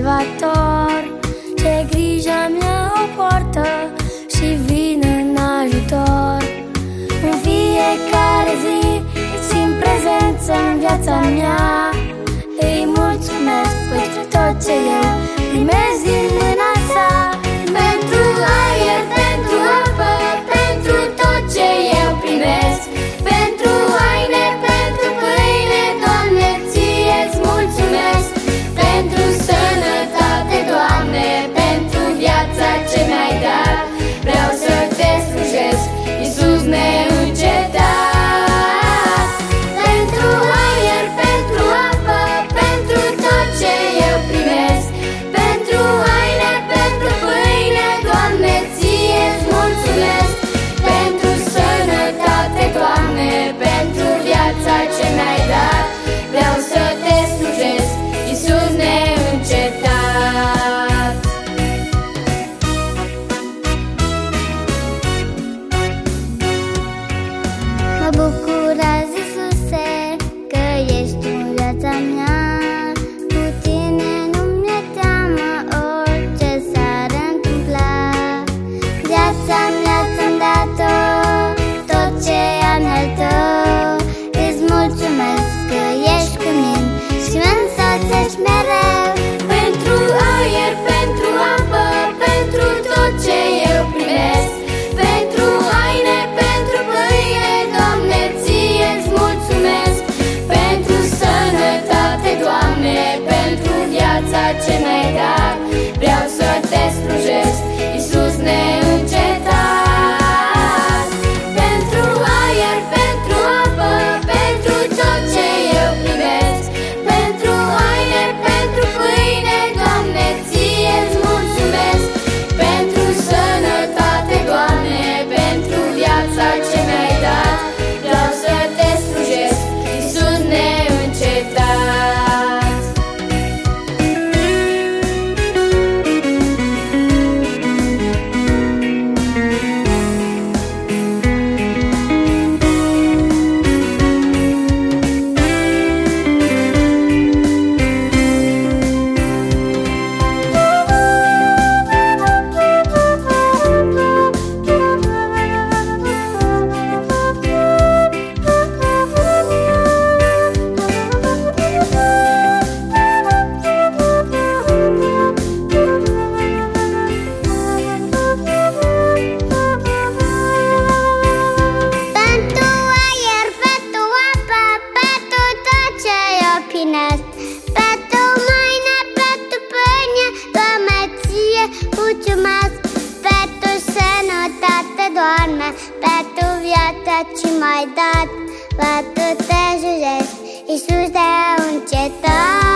salvator, ce grijă mea o poartă și vine în ajutor. În fiecare zi îi simt prezență în viața mea. Îi mulțumesc pentru tot ce eu primesc din mâna sa. Pentru aer, pentru apă, pentru tot ce eu primesc. Pentru haine, pentru pâine, Doamne, ție-ți mulțumesc. Pentru sănătate, Doamne, pentru viața ce mi-ai dat. Vreau să te slujesc, Iisus neîncetat. Pentru aer, pentru apă, pentru tot ce eu primesc. Pentru haine, pentru pâine, Doamne, ție-ți mulțumesc. Pentru sănătate, Doamne, pentru viața ce mi-ai dat. Vreau să te slujesc, Iisus neîncetat. Mă bucur azi, Iisuse, că ești în viața mea. Cu tine nu mi-e teamă orice s-ar întâmpla. Viața mea ți-am dat-o, tot ce am al tău. Îți mulțumesc că ești cu mine și mă însoțești mereu. Pentru aer, pentru apă, pentru tot ce eu primesc. Pentru haine, pentru pâine, Doamne, ție-ți mulțumesc. Pentru sănătate, Doamne, pentru viața ce mi-ai dat. Vreau să te slujesc, Iisus neîncetat. Pentru aer, pentru apă, pentru tot ce eu primesc. Pentru haine, pentru pâine, Doamne, ție-ți mulțumesc. Pentru sănătate, Doamne, pentru viața ce mi-ai dat. Vreau să te slujesc, Iisus neîncetat. Pentru aer, pentru apă, pentru tot ce eu primesc. Pentru haine, pentru pâine, Doamne, ție mulțumesc. Pentru sănătate, Doamne, pentru viața ce m-ai dat. Vreau să te slujesc, Iisus neîncetat.